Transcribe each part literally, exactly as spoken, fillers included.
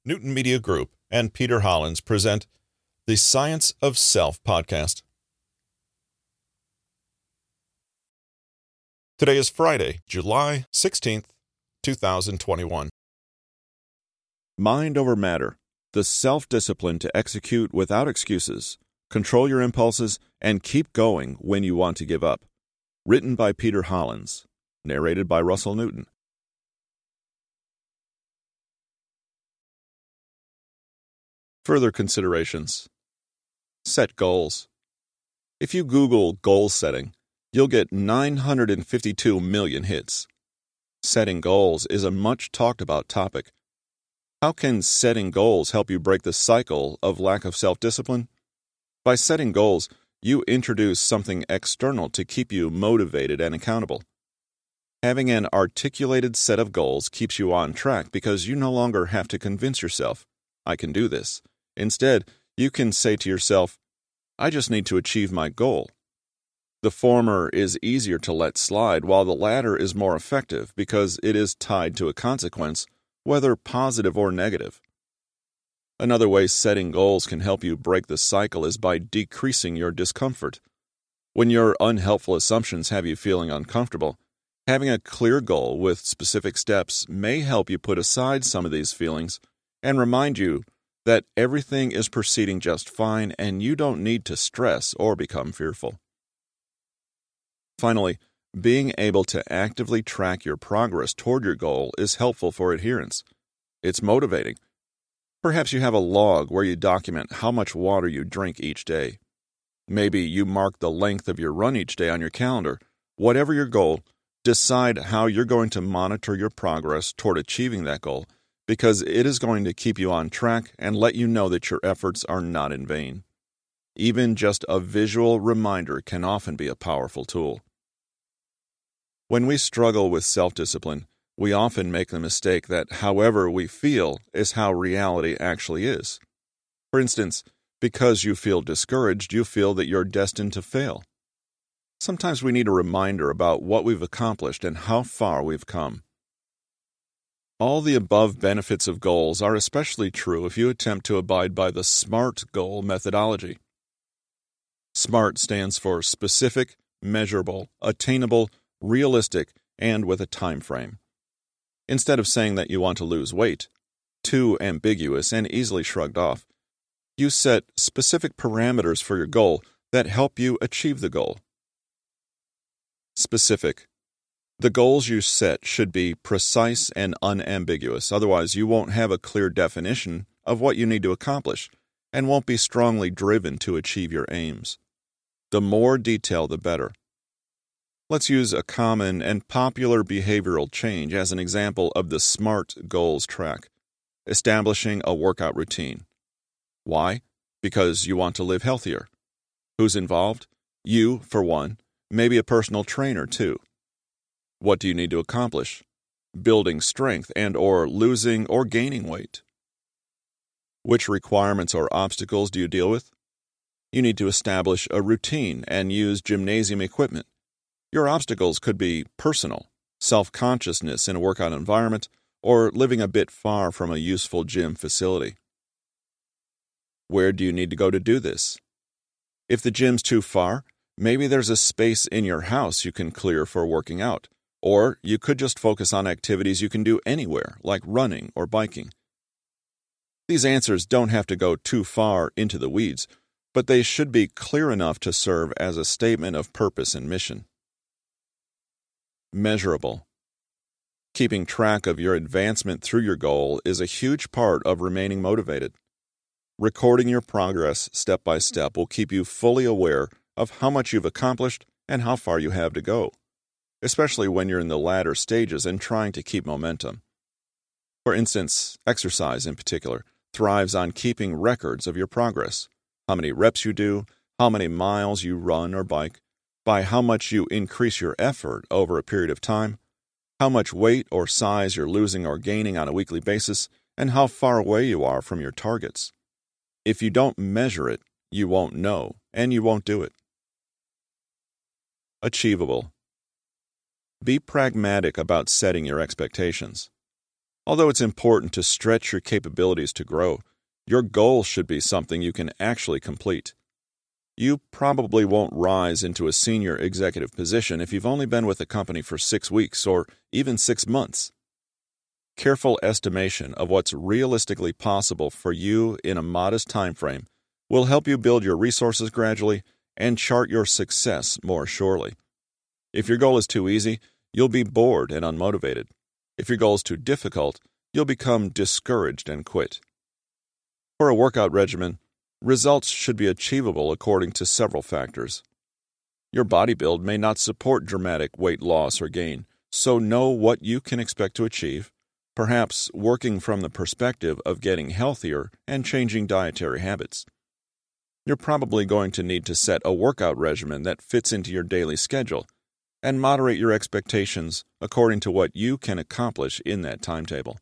Newton Media Group and Peter Hollins present the Science of Self podcast. Today is Friday, July sixteenth, two thousand twenty-one. Mind over matter, the self-discipline to execute without excuses, control your impulses, and keep going when you want to give up. Written by Peter Hollins. Narrated by Russell Newton. Further considerations. Set goals. If you Google goal setting, you'll get nine hundred fifty-two million hits. Setting goals is a much talked about topic. How can setting goals help you break the cycle of lack of self-discipline? By setting goals, you introduce something external to keep you motivated and accountable. Having an articulated set of goals keeps you on track because you no longer have to convince yourself, I can do this. Instead, you can say to yourself, I just need to achieve my goal. The former is easier to let slide, while the latter is more effective because it is tied to a consequence, whether positive or negative. Another way setting goals can help you break the cycle is by decreasing your discomfort. When your unhelpful assumptions have you feeling uncomfortable, having a clear goal with specific steps may help you put aside some of these feelings and remind you that everything is proceeding just fine and you don't need to stress or become fearful. Finally, being able to actively track your progress toward your goal is helpful for adherence. It's motivating. Perhaps you have a log where you document how much water you drink each day. Maybe you mark the length of your run each day on your calendar. Whatever your goal, decide how you're going to monitor your progress toward achieving that goal, because it is going to keep you on track and let you know that your efforts are not in vain. Even just a visual reminder can often be a powerful tool. When we struggle with self-discipline, we often make the mistake that however we feel is how reality actually is. For instance, because you feel discouraged, you feel that you're destined to fail. Sometimes we need a reminder about what we've accomplished and how far we've come. All the above benefits of goals are especially true if you attempt to abide by the SMART goal methodology. SMART stands for specific, measurable, attainable, realistic, and with a time frame. Instead of saying that you want to lose weight, too ambiguous and easily shrugged off, you set specific parameters for your goal that help you achieve the goal. Specific. The goals you set should be precise and unambiguous, otherwise you won't have a clear definition of what you need to accomplish and won't be strongly driven to achieve your aims. The more detail, the better. Let's use a common and popular behavioral change as an example of the SMART goals track: establishing a workout routine. Why? Because you want to live healthier. Who's involved? You, for one, maybe a personal trainer, too. What do you need to accomplish? Building strength and or losing or gaining weight. Which requirements or obstacles do you deal with? You need to establish a routine and use gymnasium equipment. Your obstacles could be personal, self-consciousness in a workout environment, or living a bit far from a useful gym facility. Where do you need to go to do this? If the gym's too far, maybe there's a space in your house you can clear for working out, or you could just focus on activities you can do anywhere, like running or biking. These answers don't have to go too far into the weeds, but they should be clear enough to serve as a statement of purpose and mission. Measurable. Keeping track of your advancement through your goal is a huge part of remaining motivated. Recording your progress step by step will keep you fully aware of how much you've accomplished and how far you have to go, especially when you're in the latter stages and trying to keep momentum. For instance, exercise in particular thrives on keeping records of your progress: how many reps you do, how many miles you run or bike, by how much you increase your effort over a period of time, how much weight or size you're losing or gaining on a weekly basis, and how far away you are from your targets. If you don't measure it, you won't know, and you won't do it. Achievable. Be pragmatic about setting your expectations. Although it's important to stretch your capabilities to grow, your goal should be something you can actually complete. You probably won't rise into a senior executive position if you've only been with a company for six weeks or even six months. Careful estimation of what's realistically possible for you in a modest time frame will help you build your resources gradually and chart your success more surely. If your goal is too easy, you'll be bored and unmotivated. If your goal is too difficult, you'll become discouraged and quit. For a workout regimen, results should be achievable according to several factors. Your body build may not support dramatic weight loss or gain, so know what you can expect to achieve, perhaps working from the perspective of getting healthier and changing dietary habits. You're probably going to need to set a workout regimen that fits into your daily schedule and moderate your expectations according to what you can accomplish in that timetable.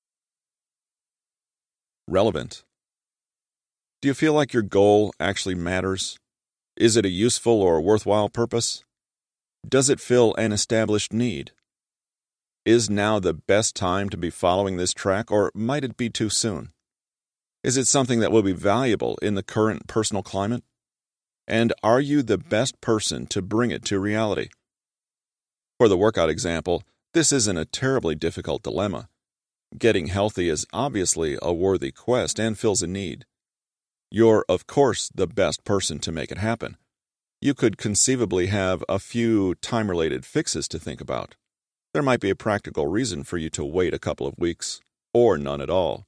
Relevant. Do you feel like your goal actually matters? Is it a useful or worthwhile purpose? Does it fill an established need? Is now the best time to be following this track, or might it be too soon? Is it something that will be valuable in the current personal climate? And are you the best person to bring it to reality? For the workout example, this isn't a terribly difficult dilemma. Getting healthy is obviously a worthy quest and fills a need. You're, of course, the best person to make it happen. You could conceivably have a few time-related fixes to think about. There might be a practical reason for you to wait a couple of weeks, or none at all.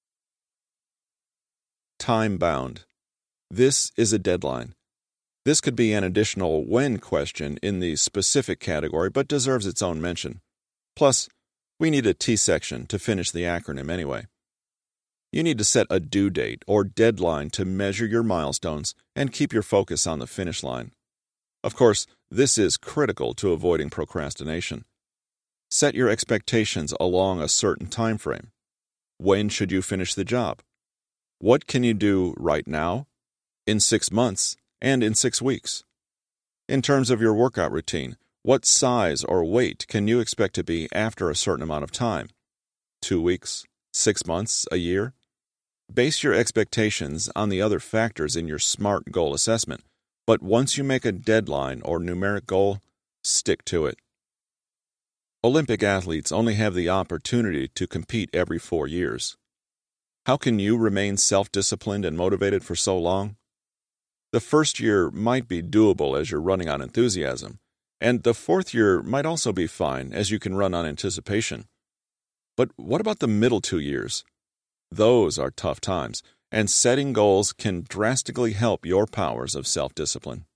Time-bound. This is a deadline. This could be an additional when question in the specific category, but deserves its own mention. Plus, we need a T section to finish the acronym anyway. You need to set a due date or deadline to measure your milestones and keep your focus on the finish line. Of course, this is critical to avoiding procrastination. Set your expectations along a certain time frame. When should you finish the job? What can you do right now, in six months, and in six weeks? In terms of your workout routine, what size or weight can you expect to be after a certain amount of time? Two weeks? Six months? A year? Base your expectations on the other factors in your SMART goal assessment, but once you make a deadline or numeric goal, stick to it. Olympic athletes only have the opportunity to compete every four years. How can you remain self-disciplined and motivated for so long? The first year might be doable as you're running on enthusiasm, and the fourth year might also be fine as you can run on anticipation. But what about the middle two years? Those are tough times, and setting goals can drastically help your powers of self-discipline.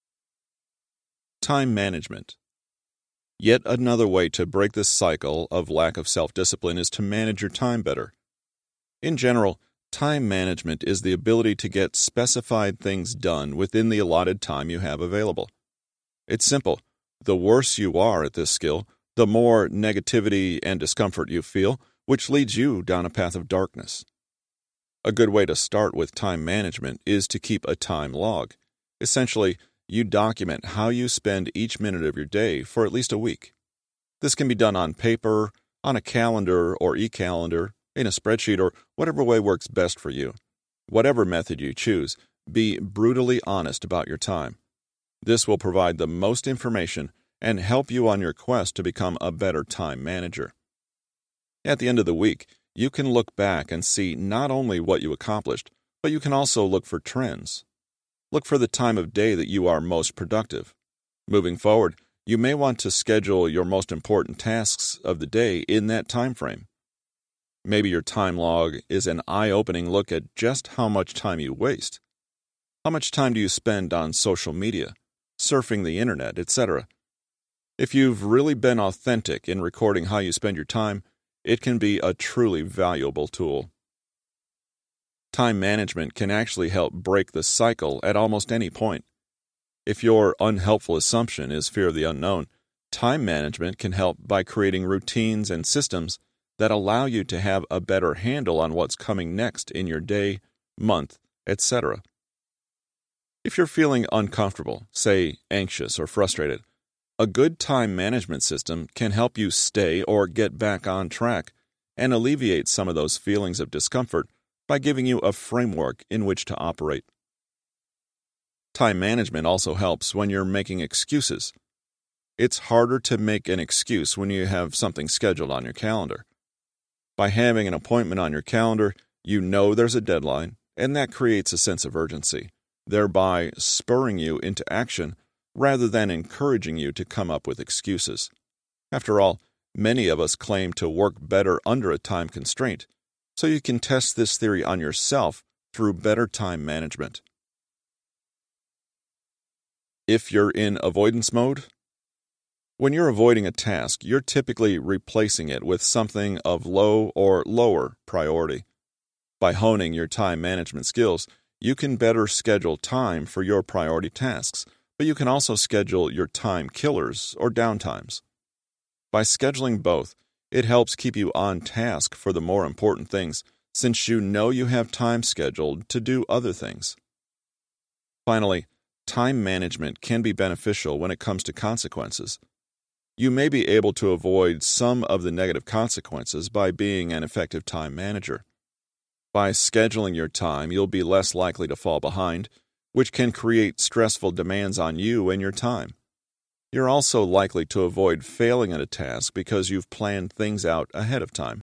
Time management. Yet another way to break this cycle of lack of self-discipline is to manage your time better. In general, time management is the ability to get specified things done within the allotted time you have available. It's simple. The worse you are at this skill, the more negativity and discomfort you feel, which leads you down a path of darkness. A good way to start with time management is to keep a time log. Essentially, you document how you spend each minute of your day for at least a week. This can be done on paper, on a calendar or e-calendar, in a spreadsheet, or whatever way works best for you. Whatever method you choose, be brutally honest about your time. This will provide the most information and help you on your quest to become a better time manager. At the end of the week, you can look back and see not only what you accomplished, but you can also look for trends. Look for the time of day that you are most productive. Moving forward, you may want to schedule your most important tasks of the day in that time frame. Maybe your time log is an eye-opening look at just how much time you waste. How much time do you spend on social media, surfing the internet, et cetera? If you've really been authentic in recording how you spend your time, it can be a truly valuable tool. Time management can actually help break the cycle at almost any point. If your unhelpful assumption is fear of the unknown, time management can help by creating routines and systems that allow you to have a better handle on what's coming next in your day, month, et cetera. If you're feeling uncomfortable, say anxious or frustrated, a good time management system can help you stay or get back on track and alleviate some of those feelings of discomfort by giving you a framework in which to operate. Time management also helps when you're making excuses. It's harder to make an excuse when you have something scheduled on your calendar. By having an appointment on your calendar, you know there's a deadline, and that creates a sense of urgency, thereby spurring you into action rather than encouraging you to come up with excuses. After all, many of us claim to work better under a time constraint, so you can test this theory on yourself through better time management. If you're in avoidance mode, when you're avoiding a task, you're typically replacing it with something of low or lower priority. By honing your time management skills, you can better schedule time for your priority tasks, but you can also schedule your time killers or downtimes. By scheduling both, it helps keep you on task for the more important things, since you know you have time scheduled to do other things. Finally, time management can be beneficial when it comes to consequences. You may be able to avoid some of the negative consequences by being an effective time manager. By scheduling your time, you'll be less likely to fall behind, which can create stressful demands on you and your time. You're also likely to avoid failing at a task because you've planned things out ahead of time.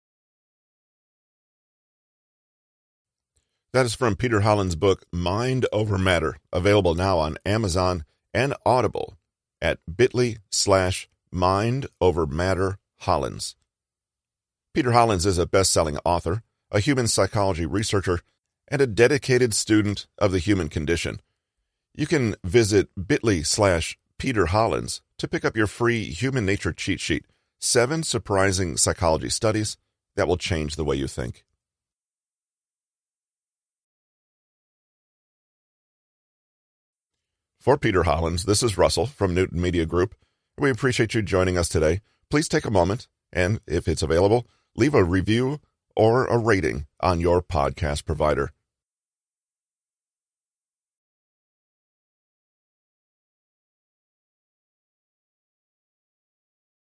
That is from Peter Holland's book, Mind Over Matter, available now on Amazon and Audible at bit.ly slash Mind Over Matter Hollins. Peter Hollins is a best-selling author, a human psychology researcher, and a dedicated student of the human condition. You can visit bit.ly slash Peter Hollins to pick up your free Human Nature Cheat Sheet, Seven Surprising Psychology Studies that will change the way you think. For Peter Hollins, this is Russell from Newton Media Group. We appreciate you joining us today. Please take a moment and, if it's available, leave a review or a rating on your podcast provider.